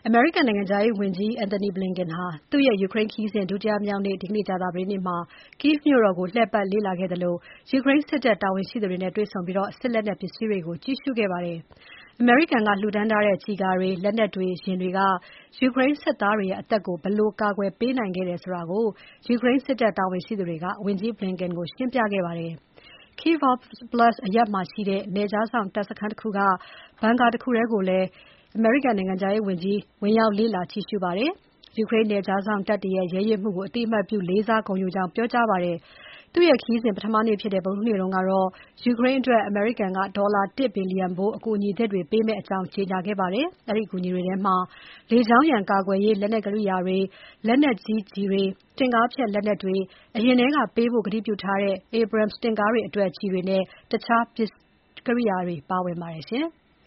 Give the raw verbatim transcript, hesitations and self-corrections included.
အမေရိကန်နိုင်ငံခြားရေးဝန်ကြီး Antony Blinken ဟာသူ့ရဲ့ယူကရိန်းခရီးစဉ်ဒုတိယမြောက်နေ့ ဒီနေ့ကြာသပတေးနေ့မှာ Kyiv မြို့တော်ကိုလှည့်ပတ်လေ့လာခဲ့သလို ယူကရိန်းစစ်တပ်တာဝန်ရှိသူတွေနဲ့တွေ့ဆုံပြီး စစ်လက်နက်ပစ္စည်းတွေကို ကြည့်ရှုခဲ့ပါတယ်။ အမေရိကန်ကလှူဒါန်းထားတဲ့ ကျည်ကာတွေ၊ လက်နက်တွေ၊ ယာဉ်တွေက ယူကရိန်းစစ်သားတွေရဲ့အသက်ကို ဘယ်လိုကာကွယ်ပေးနိုင်ခဲ့တယ်ဆိုတာကို ယူကရိန်းစစ်တပ်တာဝန်ရှိသူတွေက ဝန်ကြီး Blinken ကိုရှင်းပြခဲ့ပါတယ်။ Kyiv Oblast အရပ်မှာရှိတဲ့ နယ်ခြားစောင့်တပ်စခန်းတခုက ဘန်ကာတခုထဲကိုလည်း နိုင်ငံခြားရေးဝန်ကြီး ဝင်ရောက်လေ့လာကြည့်ရှုပါတယ်။ ယူကရိန်းနယ်ခြားစောင့်တပ်တွေရဲ့ ရဲရင့်မှုကို အသိအမှတ်ပြုလေးစားဂုဏ်ယူကြောင်းပြောကြားပါတယ်။ သူ့ရဲ့ခရီးစဉ်ပထမနေ့ဖြစ်တဲ့ ဗုဒ္ဓဟူးနေ့ကတော့ ယူကရိန်းအတွက် အမေရိကန်က ဒေါ်လာ တစ် ဘီလျံဖိုး အကူအညီသစ်တွေပေးမယ့်အကြောင်း ကြေညာခဲ့ပါတယ်။ အဲဒီအကူအညီတွေထဲမှာ လေကြောင်းရန်ကာကွယ်ရေး လက်နက်ကိရိယာတွေ၊ လက်နက်ကြီးကျည်တွေ၊ တင့်ကားဖျက်လက်နက်တွေ၊ အရင်ထဲကပေးဖို့ကတိပြုထားတဲ့ Abrams တင့်ကားတွေအတွက် ကျည်တွေနဲ့ တခြားကိရိယာတွေပါဝင်ပါတယ်။